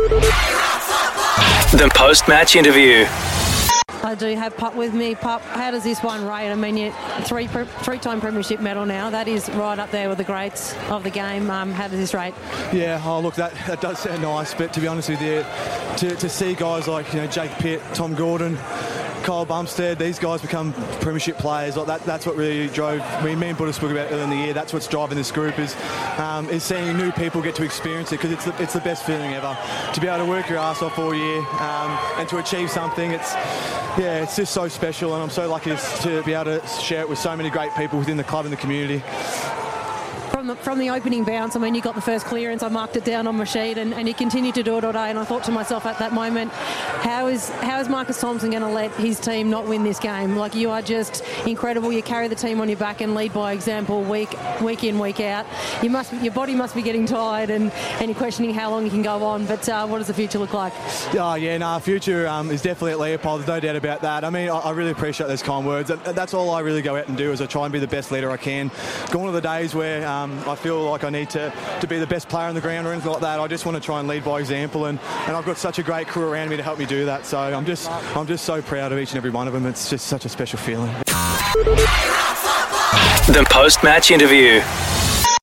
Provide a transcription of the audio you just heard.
The post-match interview. I do have Pup with me. Pup, how does this one rate? I mean, you're three-time premiership medal now. That is right up there with the greats of the game. How does this rate? Yeah, look, that does sound nice, but to be honest with you, to see guys like Jake Pitt, Tom Gordon, Kyle Bumstead, these guys become premiership players. Like that's what really drove me and Buddha spoke about earlier in the year. That's what's driving this group is seeing new people get to experience it, because it's the best feeling ever to be able to work your ass off all year and to achieve something. It's just so special, and I'm so lucky to be able to share it with so many great people within the club and the community. From the opening bounce, I mean, you got the first clearance, I marked it down on my sheet, and you continued to do it all day, and I thought to myself at that moment, how is Marcus Thompson going to let his team not win this game? Like, you are just incredible. You carry the team on your back and lead by example week in, week out. Your body must be getting tired, and you're questioning how long you can go on, but what does the future look like? Future is definitely at Leopold, there's no doubt about that. I mean, I really appreciate those kind words. That's all I really go out and do, is I try and be the best leader I can. Gone are the days where I feel like I need to be the best player on the ground or anything like that. I just want to try and lead by example, and I've got such a great crew around me to help me do that. So I'm just so proud of each and every one of them. It's just such a special feeling. The post-match interview.